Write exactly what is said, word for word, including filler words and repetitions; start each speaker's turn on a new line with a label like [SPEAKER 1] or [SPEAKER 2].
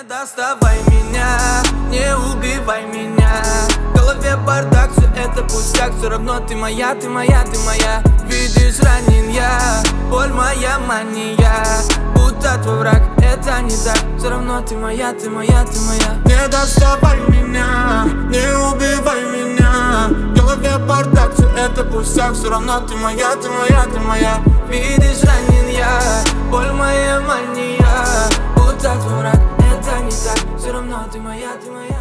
[SPEAKER 1] Не доставай меня, не убивай меня. В голове бардак, все это пустяк. Все равно ты моя, ты моя, ты моя. Видишь, ранен я, боль моя мания. Будто твой враг, это не так. Все равно ты моя, ты моя, ты моя.
[SPEAKER 2] Не доставай меня, не убивай меня. В голове бардак, все это пустяк. Все равно ты моя, ты моя, ты моя.
[SPEAKER 1] Видишь, ранен я, боль моя мания. Будто твой враг, это не так. Все равно ты моя, ты моя.